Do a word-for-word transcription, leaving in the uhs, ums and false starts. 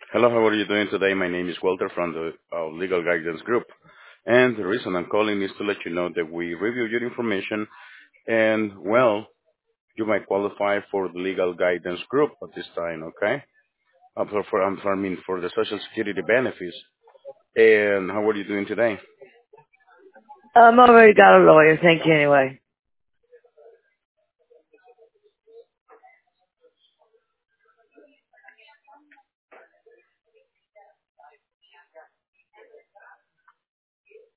Hello, how are you doing today? My name is Walter from the uh, Legal Guidance Group. And the reason I'm calling is to let you know that we review your information and, well, you might qualify for the Legal Guidance Group at this time, okay? Uh, for, for, I'm sorry, I mean, for the Social Security benefits. And how are you doing today? Um, I already got a lawyer. Thank you anyway.